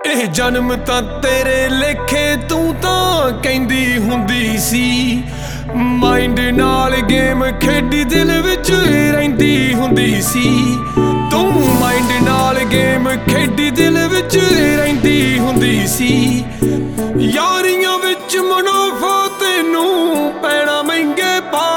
ਇਹ ਜਨਮ ਤਾਂ ਤੇਰੇ ਲੇਖੇ ਤੂੰ ਤਾਂ ਕਹਿੰਦੀ ਹੁੰਦੀ ਸੀ। ਮਾਈਂਡ ਨਾਲ ਗੇਮ ਖੇਡੀ ਦਿਲ ਵਿੱਚ ਰਹਿੰਦੀ ਹੁੰਦੀ ਸੀ। ਤੂੰ ਮਾਈਂਡ ਨਾਲ ਗੇਮ ਖੇਡੀ ਦਿਲ ਵਿੱਚ ਰਹਿੰਦੀ ਹੁੰਦੀ ਸੀ। ਯਾਰੀਆਂ ਵਿੱਚ ਮੁਨਾਫਾ ਤੈਨੂੰ ਪੈਣਾ ਮਹਿੰਗੇ ਪਾ।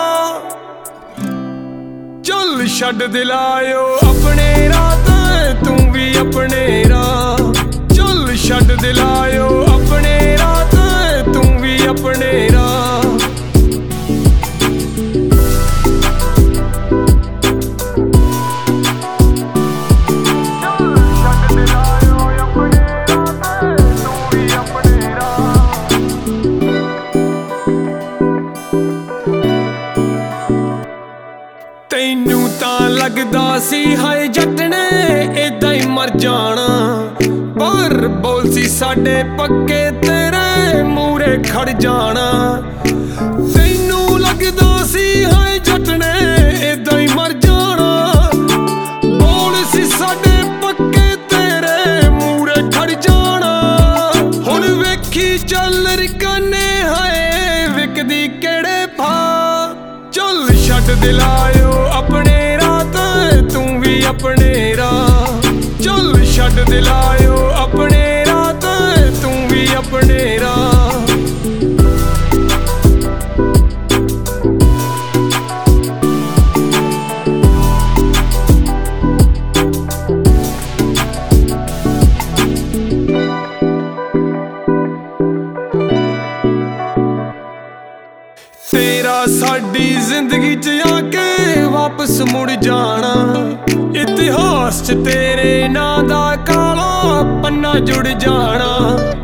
ਚੱਲ ਛੱਡ ਦਿਲਾਇਓ ਆਪਣੇ ਰਾਹ ਤੂੰ ਵੀ ਆਪਣੇ ਰਾਹ। ਚੱਲ ਛੱਡ ਦਿਲਾਇਓ ਆਪਣੇ ਰਾਹ ਤੂੰ ਵੀ ਆਪਣੇ ਰਾਹ। ਤੈਨੂੰ ਤਾਂ ਲੱਗਦਾ ਸੀ ਹਾਏ ਜੱਟ ਨੇ ਏਦਾਂ ਹੀ ਮਰ ਜਾਣਾ। ਪਰ ਬੋਲ ਸੀ ਸਾਡੇ ਪੱਕੇ ਤੇਰੇ ਮੂਹਰੇ ਖੜ ਜਾਣਾ। ਤੈਨੂੰ ਲੱਗਦਾ ਸੀ ਹਾਏ ਜੱਟ ਨੇ ਏਦਾਂ ਹੀ ਮਰ ਜਾਣਾ। ਬੋਲ ਸੀ ਸਾਡੇ ਪੱਕੇ ਤੇਰੇ ਮੂਹਰੇ ਖੜ ਜਾਣਾ। ਹੁਣ ਵੇਖੀ ਚੱਲ ਰਿਕਾਨੇ ਹਾਏ ਵਿਕਦੀ ਕਿਹੜੇ ਭਾ। ਚੱਲ ਛੱਡ ਦਿਲਾਇਓ ਆਪਣੇ ਰਾਹ ਤੂੰ ਵੀ ਆਪਣੇ ਰਾਹ। ਚੱਲ ਛੱਡ ਦਿਲਾਇਓ ਆਪਣੇ ਰਾਹ ਤੂੰ ਵੀ ਆਪਣੇ ਰਾਹ। ਤੇਰਾ ਸਾਡੀ ਜ਼ਿੰਦਗੀ 'ਚ ਆ ਕੇ ਵਾਪਸ ਮੁੜ ਜਾਣਾ। ਇਤਿਹਾਸ 'ਚ ਤੇਰੇ ਨਾਂ ਦਾ ਕਾਲਾ ਪੰਨਾ ਜੁੜ ਜਾਣਾ।